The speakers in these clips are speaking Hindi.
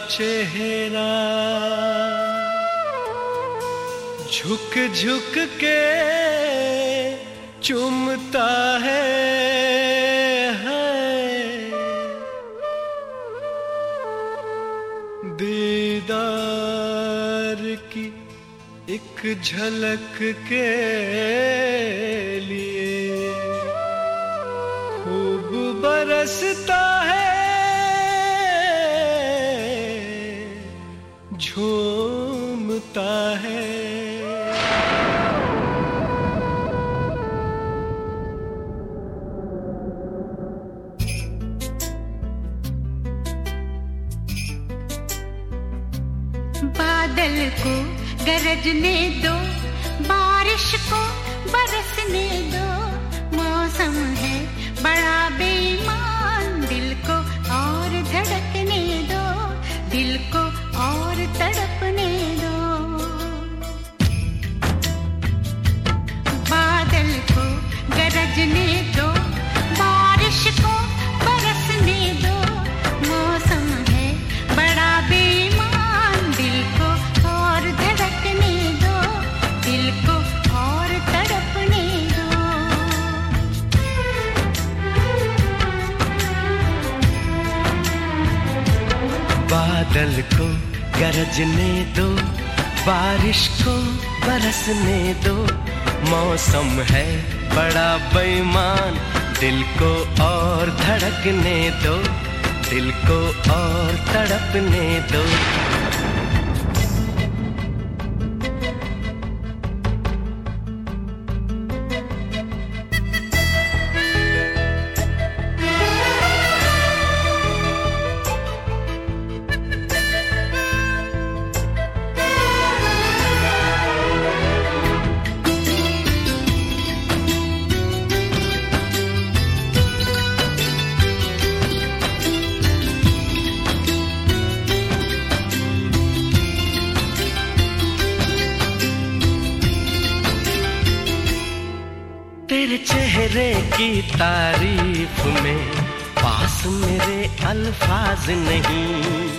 चेहरा झुक झुक के चूमता है, दीदार की एक झलक के लिए खूब बरसता है, झूमता है। बादल को गरजने दो, बारिश को बरसने दो, मौसम है बड़ा बेईमान, दिल को और धड़कने दो, दिल को और तड़पने दो। बादल को गरजने दो, बारिश को बरसने दो, मौसम है बड़ा बेईमान, दिल को और धड़कने दो, दिल को और तड़पने दो। बादल को गरजने दो, बारिश को बरसने दो, मौसम है बड़ा बेईमान, दिल को और धड़कने दो, दिल को और तड़पने दो। तेरे चेहरे की तारीफ में पास मेरे अल्फाज नहीं,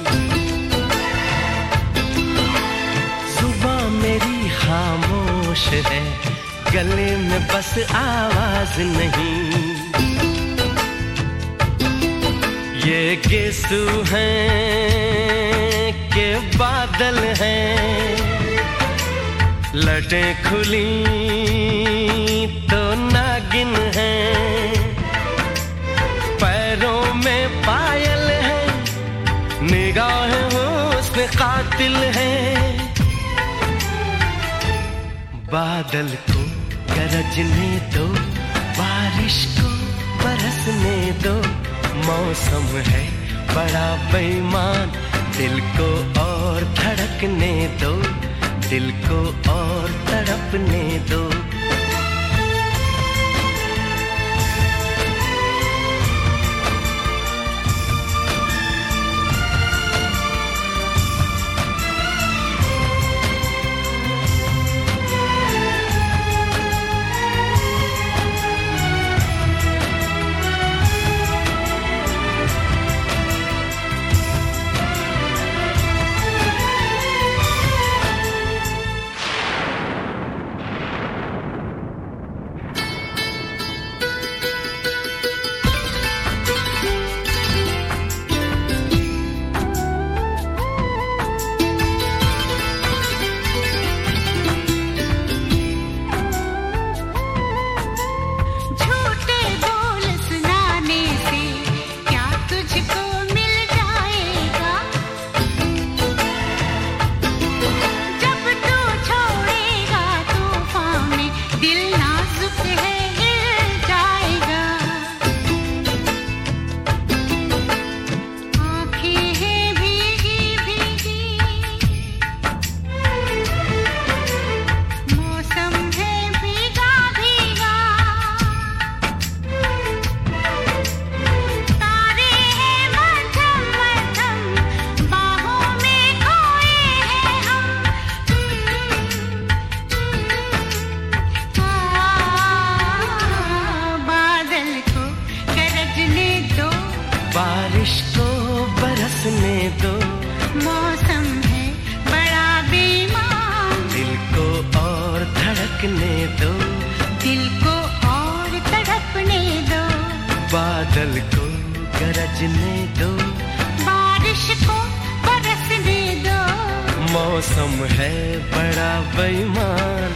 जुबां मेरी खामोश है, गले में बस आवाज नहीं। ये गेसू हैं के बादल हैं, लटें खुली तो नागिन है, पैरों में पायल है, निगाहें हुस्न कातिल है। बादल को गरजने दो, बारिश को बरसने दो, मौसम है बड़ा बेईमान, दिल को और धड़कने दो, दिल को और तड़पने दो। धड़कने दो, दिल को और तड़पने दो, बादल को गरजने दो, बारिश को बरसने दो। मौसम है बड़ा बेईमान,